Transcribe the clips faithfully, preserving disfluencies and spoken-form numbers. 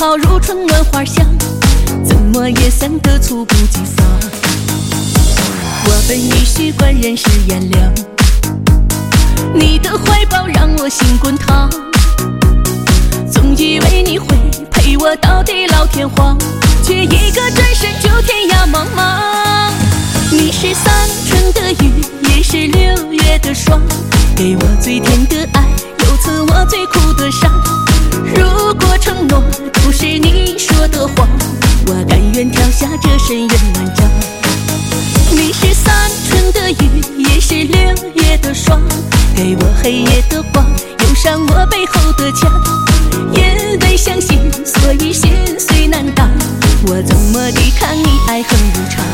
好如春暖花香，怎么也散得猝不及防。我本已习惯人世炎凉，你的怀抱让我心滚烫，总以为你会陪我到地老天荒，却一个转身就天涯茫茫。你是三春的雨，也是六月的霜，给我最甜的爱，又赐我最苦的伤。如果承诺都是你说的谎，我甘愿跳下这深渊万丈。你是三春的雨，也是六月的霜，给我黑夜的光，忧伤我背后的墙。因为相信，所以心碎难当，我怎么抵抗你爱恨无常？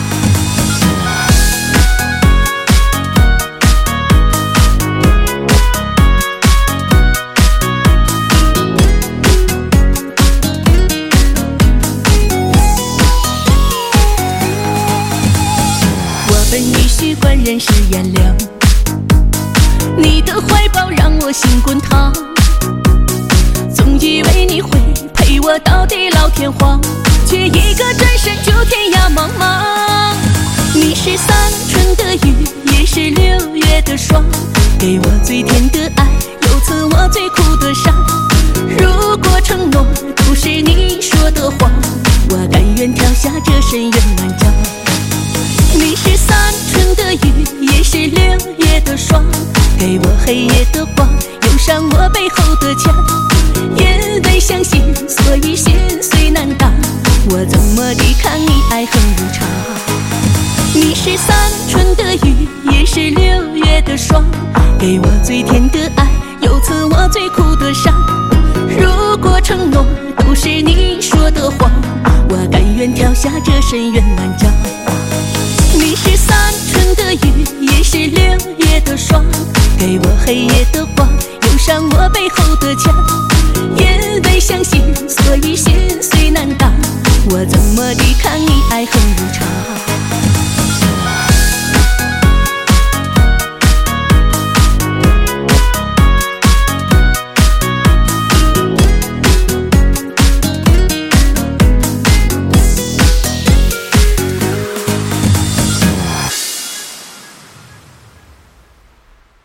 本已习惯人世炎凉，你的怀抱让我心滚烫，总以为你会陪我到地老天荒，却一个转身就天涯茫茫。你是三春的雨，也是六月的霜，给我最甜的爱，又赐我最苦的伤。如果承诺都是你说的谎，我甘愿跳下这深渊万丈。你是三春的雨，也是六月的霜，给我黑夜的光，忧伤我背后的墙。因为相信，所以心碎难当，我怎么抵抗你爱恨无常？你是三春的雨，也是六月的霜，给我最甜的爱，又赐我最苦的伤。如果承诺都是你说的谎，我甘愿跳下这深渊万丈。你是三春的雨，也是六月的霜，给我黑夜的光，忧伤我背后的墙。因为相信，所以心碎难当，我怎么抵抗你爱恨无常？